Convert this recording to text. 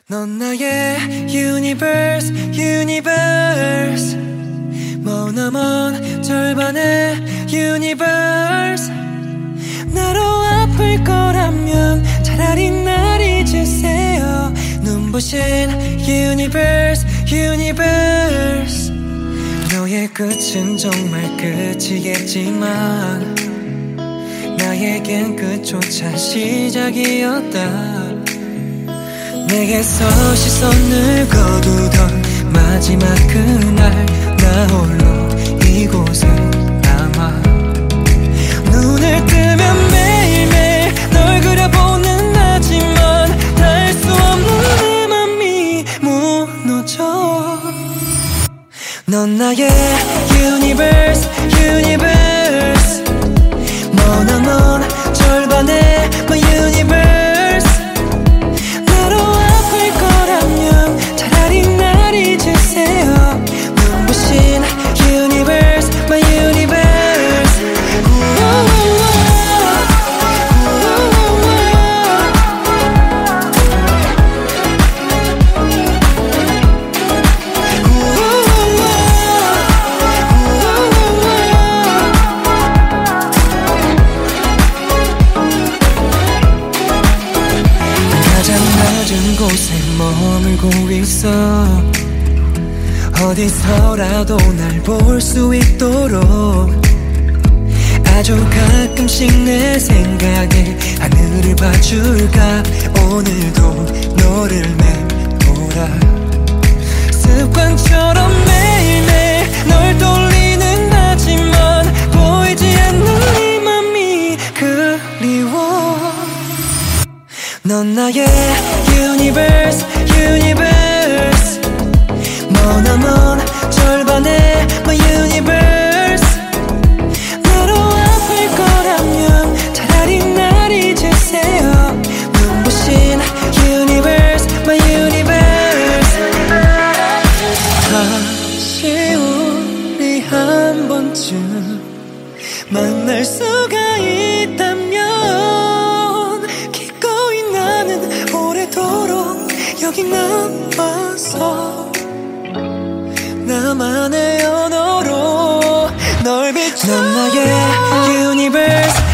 넌 나의 universe, universe. 머나먼 절반의 universe. 나로 아플 거라면 차라리 날 잊으세요. 눈부신 universe, universe. 너의 끝은 정말 끝이겠지만 나에겐 끝조차 시작이었다. 내게서 시선을 거두던 마지막 그날 나 홀로 이곳에 남아. 눈을 뜨면 매일매일 널 그려보는 나지만 닿을 수 없는 내 맘이 무너져. 넌 나의 universe, universe. 머나먼 절반의 my universe. 낮은 곳에 머물고 있어. 어디서라도 날 볼 수 있도록. 아주 가끔씩 내 생각에 하늘을 봐줄까. 오늘도 너를 내보라. 습관처럼 매일매일 널 돌리는 하지만 보이지 않는 네 맘이 그리워. 넌 나의 universe, universe. 머나먼 절반의 my universe. 나로 아플 거라면 차라리 날 잊으세요. 눈부신 universe, my universe. 다시 우리 한 번쯤 만날 수가 있다면 여기 남아서 나만의 언어로 널 비춰. 넌 나의 universe,